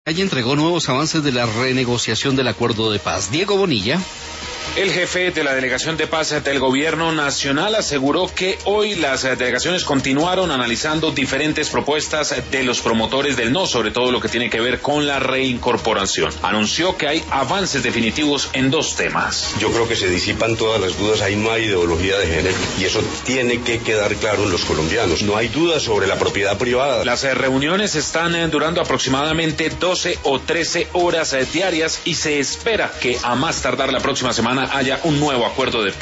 Ella entregó nuevos avances de la renegociación del acuerdo de paz. Diego Bonilla. El jefe de la Delegación de Paz del Gobierno Nacional aseguró que hoy las delegaciones continuaron analizando diferentes propuestas de los promotores del no, sobre todo lo que tiene que ver con la reincorporación. Anunció que hay avances definitivos en 2 temas. Yo creo que se disipan todas las dudas, hay no hay ideología de género y eso tiene que quedar claro en los colombianos. No hay dudas sobre la propiedad privada. Las reuniones están durando aproximadamente 12 o 13 horas diarias y se espera que a más tardar la próxima semana haya un nuevo acuerdo de paz.